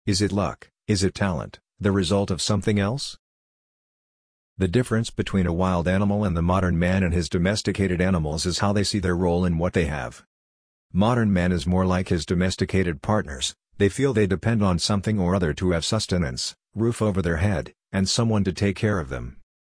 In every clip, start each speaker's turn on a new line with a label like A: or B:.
A: Is it luck? Is it talent, the result of something else? The difference between a wild animal and the modern man and his domesticated animals is how they see their role in what they have. Modern man is more like his domesticated partners. They feel they depend on something or other to have sustenance, roof over their head, and someone to take care of them.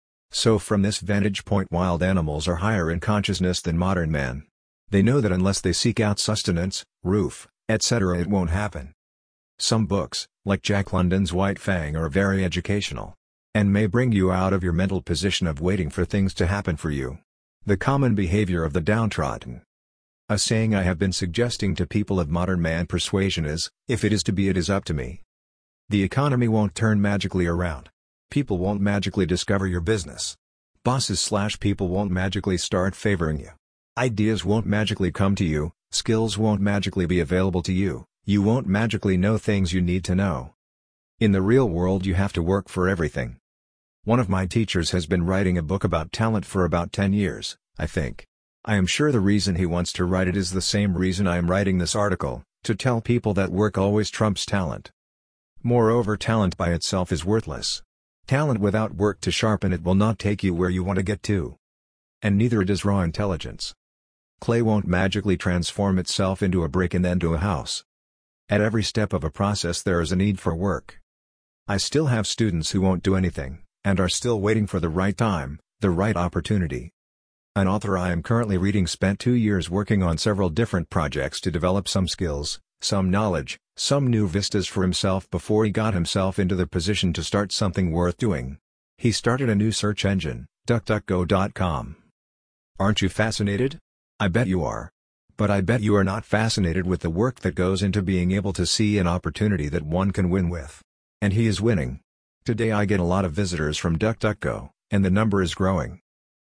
A: So from this vantage point, wild animals are higher in consciousness than modern man. They know that unless they seek out sustenance, roof, etc., it won't happen. Some books, like Jack London's White Fang, are very educational, and may bring you out of your mental position of waiting for things to happen for you. The common behavior of the downtrodden. A saying I have been suggesting to people of modern man persuasion is, if it is to be, it is up to me. The economy won't turn magically around. People won't magically discover your business. Bosses/people won't magically start favoring you. Ideas won't magically come to you, skills won't magically be available to you, you won't magically know things you need to know. In the real world you have to work for everything. One of my teachers has been writing a book about talent for about 10 years, I think. I am sure the reason he wants to write it is the same reason I am writing this article, to tell people that work always trumps talent. Moreover, talent by itself is worthless. Talent without work to sharpen it will not take you where you want to get to. And neither does raw intelligence. Clay won't magically transform itself into a brick and then to a house. At every step of a process there is a need for work. I still have students who won't do anything, and are still waiting for the right time, the right opportunity. An author I am currently reading spent 2 years working on several different projects to develop some skills, some knowledge, some new vistas for himself before he got himself into the position to start something worth doing. He started a new search engine, DuckDuckGo.com. Aren't you fascinated? I bet you are. But I bet you are not fascinated with the work that goes into being able to see an opportunity that one can win with. And he is winning. Today I get a lot of visitors from DuckDuckGo, and the number is growing.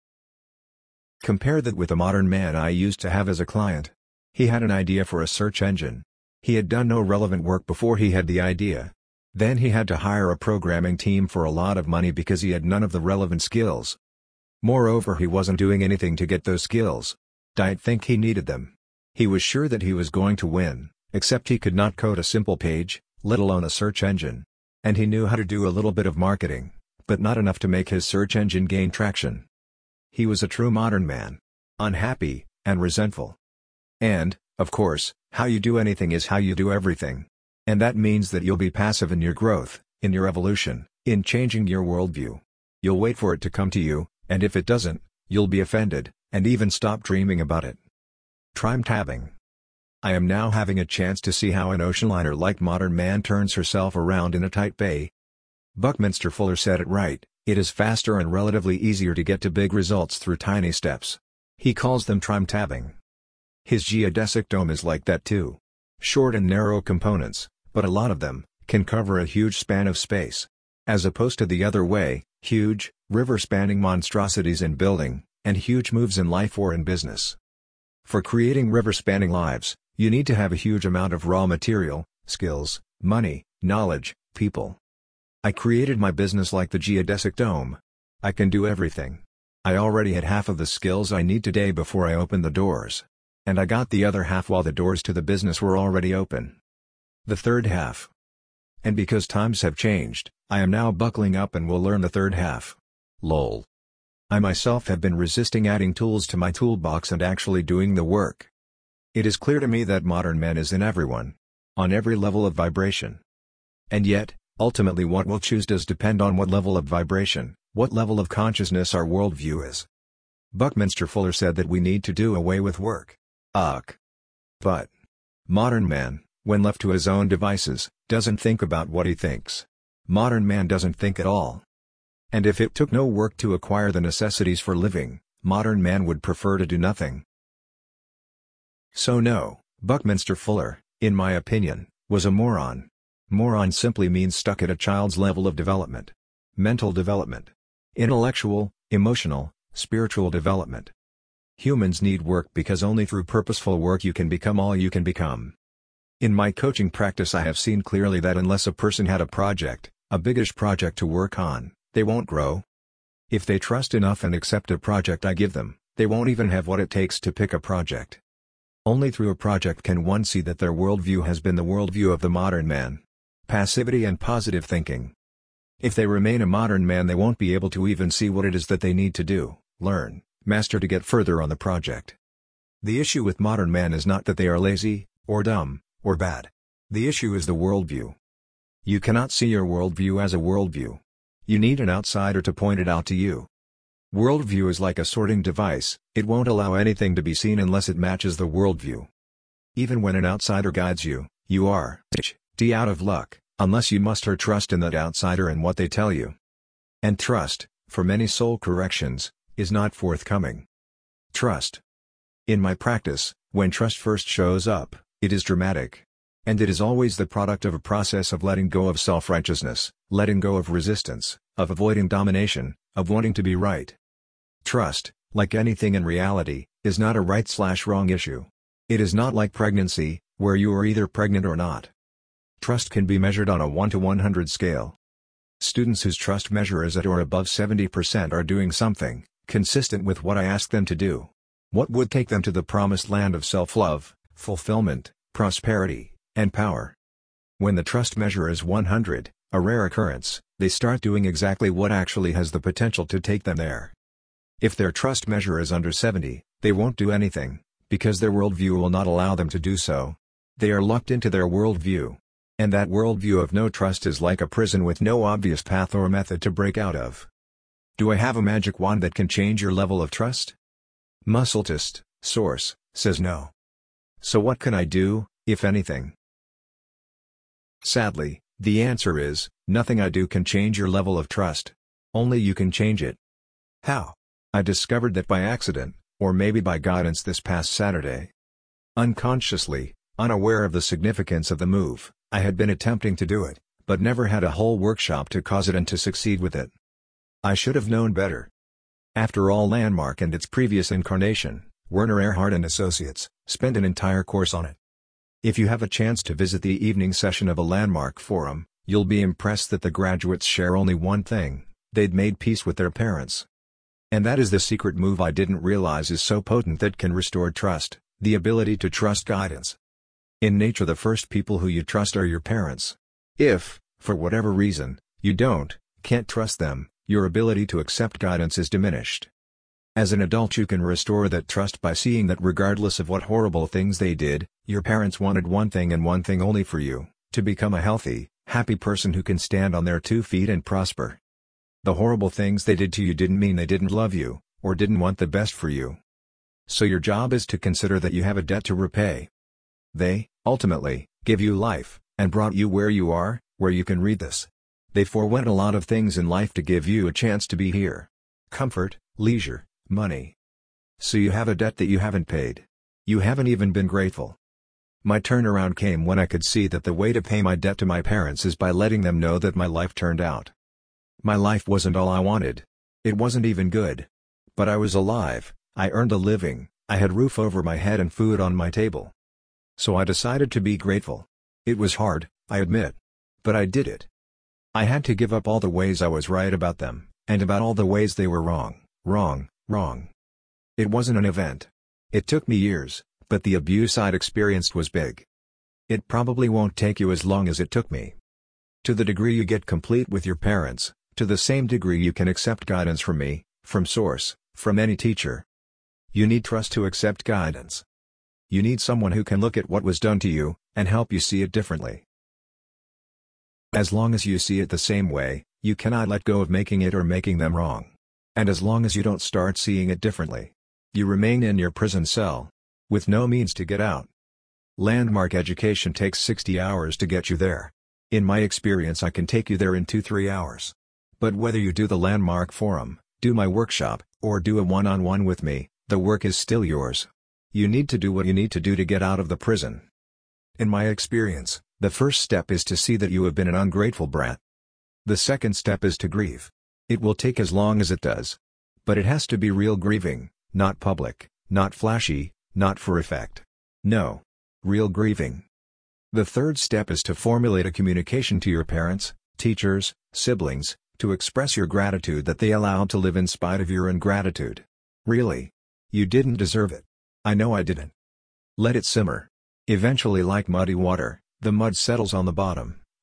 A: Compare that with the modern man I used to have as a client. He had an idea for a search engine. He had done no relevant work before he had the idea. Then he had to hire a programming team for a lot of money because he had none of the relevant skills. Moreover, he wasn't doing anything to get those skills. Didn't think he needed them. He was sure that he was going to win, except he could not code a simple page, let alone a search engine. And he knew how to do a little bit of marketing, but not enough to make his search engine gain traction. He was a true modern man. Unhappy, and resentful. And, of course, how you do anything is how you do everything. And that means that you'll be passive in your growth, in your evolution, in changing your worldview. You'll wait for it to come to you, and if it doesn't, you'll be offended, and even stop dreaming about it. Time tabbing. I am now having a chance to see how an ocean liner like modern man turns herself around in a tight bay. Buckminster Fuller said it right, it is faster and relatively easier to get to big results through tiny steps. He calls them time tabbing. His geodesic dome is like that too. Short and narrow components, but a lot of them, can cover a huge span of space. As opposed to the other way, huge, river-spanning monstrosities in building, and huge moves in life or in business. For creating river-spanning lives, you need to have a huge amount of raw material, skills, money, knowledge, people. I created my business like the geodesic dome. I can do everything. I already had half of the skills I need today before I opened the doors. And I got the other half while the doors to the business were already open. The third half. And because times have changed, I am now buckling up and will learn the third half. Lol. I myself have been resisting adding tools to my toolbox and actually doing the work. It is clear to me that modern man is in everyone. On every level of vibration. And yet, ultimately what we'll choose does depend on what level of vibration, what level of consciousness our worldview is. Buckminster Fuller said that we need to do away with work. But modern man, when left to his own devices, doesn't think about what he thinks. Modern man doesn't think at all. And if it took no work to acquire the necessities for living, modern man would prefer to do nothing. So no, Buckminster Fuller, in my opinion, was a moron. Moron simply means stuck at a child's level of development. Mental development. Intellectual, emotional, spiritual development. Humans need work because only through purposeful work you can become all you can become. In my coaching practice I have seen clearly that unless a person had a project, a biggish project to work on, they won't grow. If they trust enough and accept a project I give them, they won't even have what it takes to pick a project. Only through a project can one see that their worldview has been the worldview of the modern man. passivity and positive thinking. If they remain a modern man, they won't be able to even see what it is that they need to do, learn, master to get further on the project. The issue with modern men is not that they are lazy, or dumb, or bad. The issue is the worldview. You cannot see your worldview as a worldview. You need an outsider to point it out to you. Worldview is like a sorting device, it won't allow anything to be seen unless it matches the worldview. Even when an outsider guides you, you are out of luck, unless you muster trust in that outsider and what they tell you. And trust, for many soul corrections, is not forthcoming. Trust. In my practice, when trust first shows up, it is dramatic. And it is always the product of a process of letting go of self-righteousness, letting go of resistance, of avoiding domination, of wanting to be right. Trust, like anything in reality, is not a right/wrong issue. It is not like pregnancy, where you are either pregnant or not. Trust can be measured on a 1 to 100 scale. Students whose trust measure is at or above 70% are doing something consistent with what I ask them to do. What would take them to the promised land of self-love, fulfillment, prosperity, and power. When the trust measure is 100, a rare occurrence, they start doing exactly what actually has the potential to take them there. If their trust measure is under 70, they won't do anything, because their worldview will not allow them to do so. They are locked into their worldview. And that worldview of no trust is like a prison with no obvious path or method to break out of. Do I have a magic wand that can change your level of trust? Muscultist, source, says no. So what can I do, if anything? Sadly, the answer is, nothing I do can change your level of trust. Only you can change it. How? I discovered that by accident, or maybe by guidance this past Saturday. Unconsciously, unaware of the significance of the move, I had been attempting to do it, but never had a whole workshop to cause it and to succeed with it. I should have known better. After all, Landmark and its previous incarnation, Werner Erhard and Associates, spent an entire course on it. If you have a chance to visit the evening session of a Landmark forum, you'll be impressed that the graduates share only one thing: they'd made peace with their parents. And that is the secret move I didn't realize is so potent that can restore trust, the ability to trust guidance. In nature, the first people who you trust are your parents. If, for whatever reason, you can't trust them, your ability to accept guidance is diminished. As an adult, you can restore that trust by seeing that regardless of what horrible things they did, your parents wanted one thing and one thing only for you: to become a healthy, happy person who can stand on their 2 feet and prosper. The horrible things they did to you didn't mean they didn't love you, or didn't want the best for you. So your job is to consider that you have a debt to repay. They, ultimately, give you life, and brought you where you are, where you can read this. They forewent a lot of things in life to give you a chance to be here. Comfort, leisure, money. So you have a debt that you haven't paid. You haven't even been grateful. My turnaround came when I could see that the way to pay my debt to my parents is by letting them know that my life turned out. My life wasn't all I wanted. It wasn't even good. But I was alive, I earned a living, I had roof over my head and food on my table. So I decided to be grateful. It was hard, I admit. But I did it. I had to give up all the ways I was right about them, and about all the ways they were wrong. It wasn't an event. It took me years, but the abuse I'd experienced was big. It probably won't take you as long as it took me. To the degree you get complete with your parents, to the same degree you can accept guidance from me, from Source, from any teacher. You need trust to accept guidance. You need someone who can look at what was done to you, and help you see it differently. As long as you see it the same way, you cannot let go of making it or making them wrong. And as long as you don't start seeing it differently, you remain in your prison cell, with no means to get out. Landmark education takes 60 hours to get you there. In my experience, I can take you there in 2-3 hours. But whether you do the Landmark Forum, do my workshop, or do a one-on-one with me, the work is still yours. You need to do what you need to do to get out of the prison. In my experience, the first step is to see that you have been an ungrateful brat. The second step is to grieve. It will take as long as it does. But it has to be real grieving, not public, not flashy, not for effect. No. Real grieving. The third step is to formulate a communication to your parents, teachers, siblings, to express your gratitude that they allowed to live in spite of your ingratitude. Really. You didn't deserve it. I know I didn't. Let it simmer. Eventually, like muddy water, the mud settles on the bottom,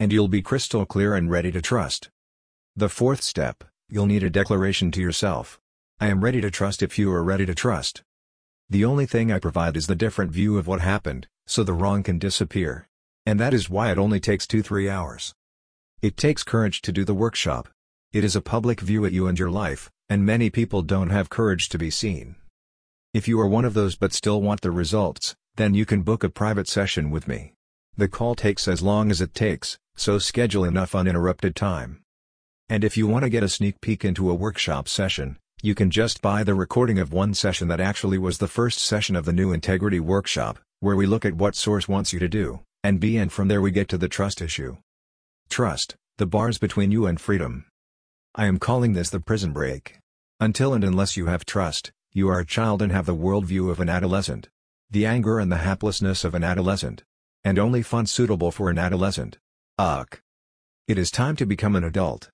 A: and you'll be crystal clear and ready to trust. The fourth step, you'll need a declaration to yourself. I am ready to trust if you are ready to trust. The only thing I provide is the different view of what happened, so the wrong can disappear. And that is why it only takes 2-3 hours. It takes courage to do the workshop. It is a public view at you and your life, and many people don't have courage to be seen. If you are one of those but still want the results, then you can book a private session with me. The call takes as long as it takes, so schedule enough uninterrupted time. And if you want to get a sneak peek into a workshop session, you can just buy the recording of one session that actually was the first session of the new Integrity Workshop, where we look at what Source wants you to do, and from there we get to the trust issue. Trust, the bars between you and freedom. I am calling this the prison break. Until and unless you have trust, you are a child and have the worldview of an adolescent. The anger and the haplessness of an adolescent. And only fun suitable for an adolescent. Ugh. It is time to become an adult.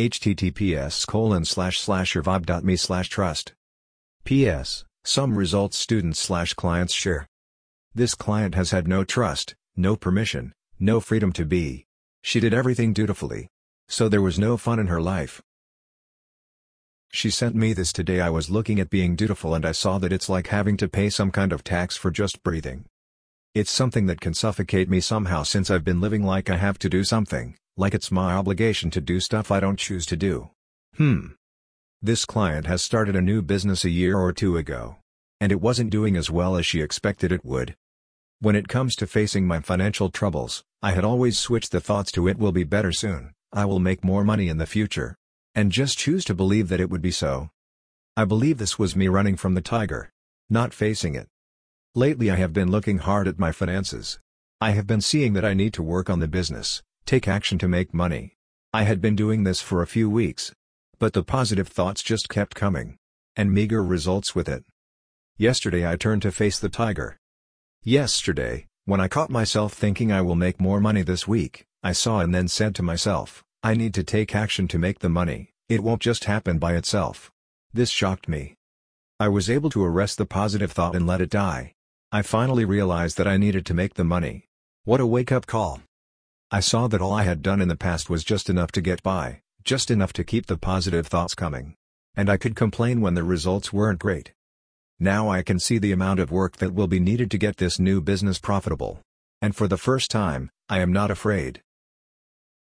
A: https://survive.me/trust. P.S. Some results students/clients share. This client has had no trust, no permission, no freedom to be. She did everything dutifully. So there was no fun in her life. She sent me this today. I was looking at being dutiful and I saw that it's like having to pay some kind of tax for just breathing. It's something that can suffocate me somehow since I've been living like I have to do something, like it's my obligation to do stuff I don't choose to do. This client has started a new business a year or two ago. And it wasn't doing as well as she expected it would. When it comes to facing my financial troubles, I had always switched the thoughts to it will be better soon, I will make more money in the future. And just choose to believe that it would be so. I believe this was me running from the tiger. Not facing it. Lately I have been looking hard at my finances. I have been seeing that I need to work on the business, take action to make money. I had been doing this for a few weeks. But the positive thoughts just kept coming. And meager results with it. Yesterday I turned to face the tiger. Yesterday, when I caught myself thinking I will make more money this week, I saw and then said to myself, I need to take action to make the money, it won't just happen by itself. This shocked me. I was able to arrest the positive thought and let it die. I finally realized that I needed to make the money. What a wake-up call. I saw that all I had done in the past was just enough to get by, just enough to keep the positive thoughts coming. And I could complain when the results weren't great. Now I can see the amount of work that will be needed to get this new business profitable. And for the first time, I am not afraid.